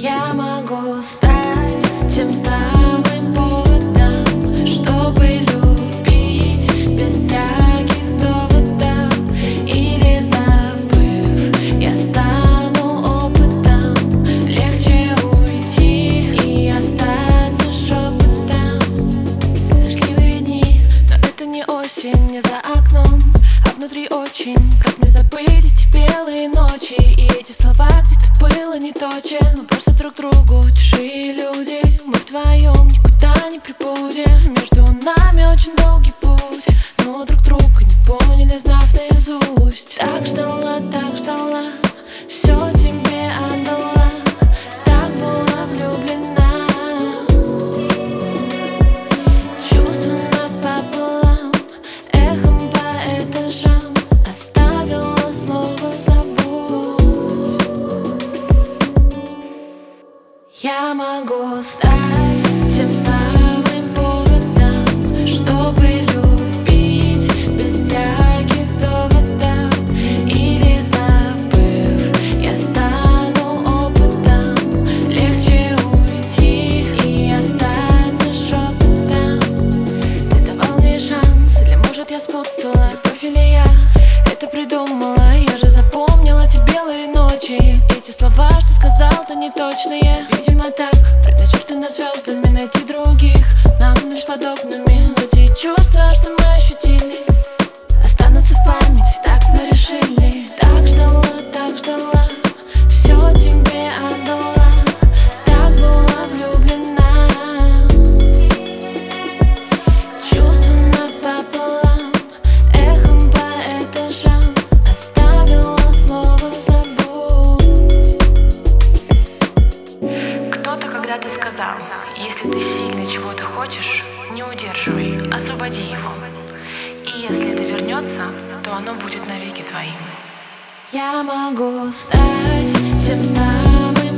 Я могу стать тем самым поводом, чтобы любить без всяких доводов. Или забыв, я стану опытом. Легче уйти и остаться шепотом. Дождливые дни, но это не осень, не за окном, а внутри очень. Как не забыть эти белые ночи и эти слова, где-то было не точно. Мы просто друг другу чужие люди. Мы вдвоем никуда не прибудем. Между нами очень долгий путь, но друг друга не поняли, знав наизусть. Так ждала, все тебе отдала. Так была влюблена, чувства напополам, эхом по этажам. Оставила слово «забудь». Я могу стать тем самым поводом, чтобы любить без всяких доводов. Или забыв, я стану опытом. Легче уйти и остаться шепотом. Ты давал мне шанс, или может я спутала? Любовь или я это придумала? Я же запомнила те белые ночи. Эти слова, что сказал, то не точные. Видимо так предначертано звездами найти других нам лишь подобными. Но те чувства, что мы ощутили, останутся в памяти, так мы решили. Так ждала, все тебе отдала. Так была влюблена, чувства напополам, эхом по этажам. Оставила слово «забудь». Кто-то когда-то сказал: если ты сильно чего-то хочешь, не удерживай, освободи его. И если это вернется, то оно будет навеки твоим. Я могу стать тем самым